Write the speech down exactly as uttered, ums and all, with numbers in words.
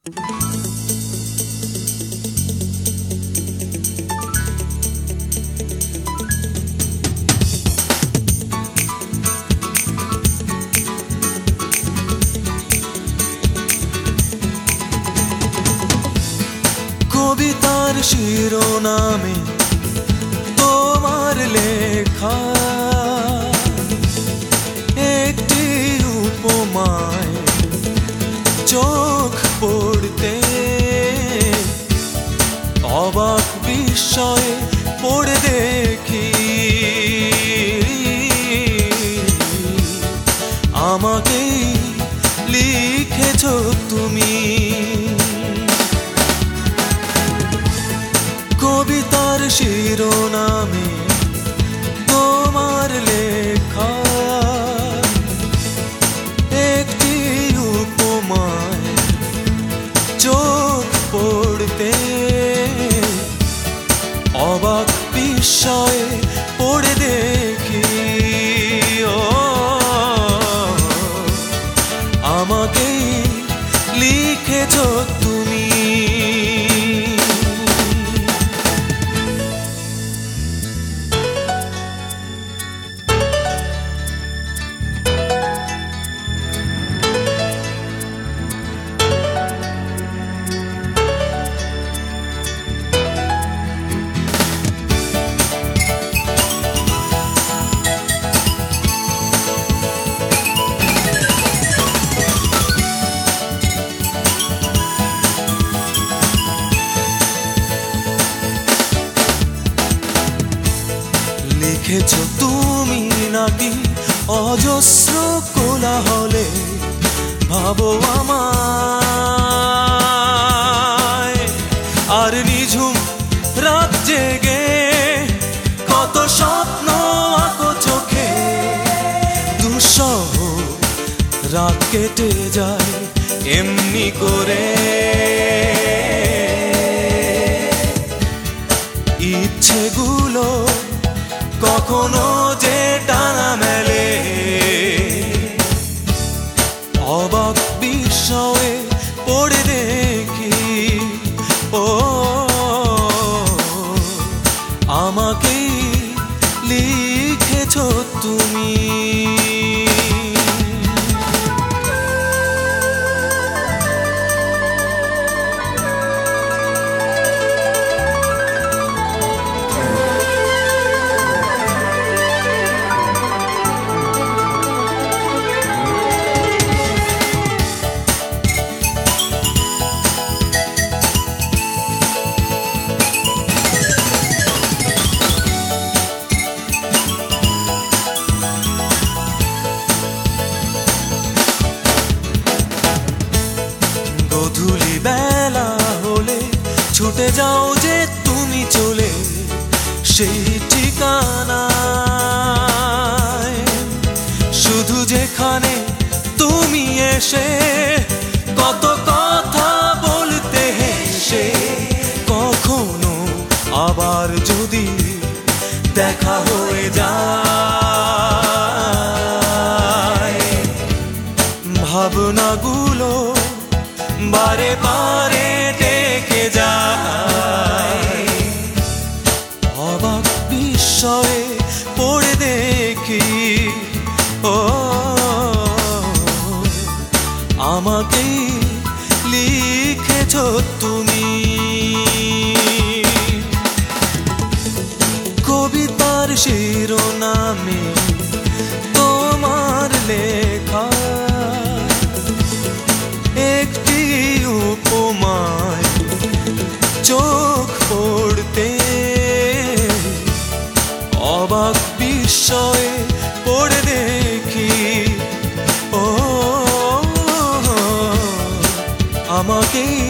কবিতার শিরোনামে তোমার লেখা একটি উপমায় চোখ পড়তে অবাক বিস্ময়ে পড়ে দেখি আমাকেই লিখেছ তুমি। কবিতার শিরোনামে তোমার লেখা একটি উপমায় চোখ পড়তে অবাক বিস্ময়ে পড়ে দেখি ও আমাকেই লিখেছ তুমি। লিখেছ তুমি নাকি অজস্র কোলাহলে ভাবো আমায়, আর নিঝুম রাত জেগে কত স্বপ্ন আঁকো চোখে। দুঃসহ রাত কেটে যায় এমনি করে, ইচ্ছেগুলো কখনো যে টানা মেলে অবাক বিস্ময়ে পড়ে দেখি ও আমাকেই লিখেছ তুমি। গধূলি বেলা হলে ছুটে যাও যে তুমি চলে সেই ঠিকানায়, শুধু যেখানে তুমি এসে কত কথা বলতে হেসে। কখনো আবার যদি দেখা হয়ে যায় ভাবনাগুলো বারে বারে ডেকে যায়, অবাক বিস্ময়ে পড়ে দেখি ও আমাকেই লিখেছ তুমি। কবিতার শিরোনামে তোমার লেখা একটি উপমায় চোখ পড়তে অবাক বিস্ময়ে পড়ে দেখি ও আমাকেই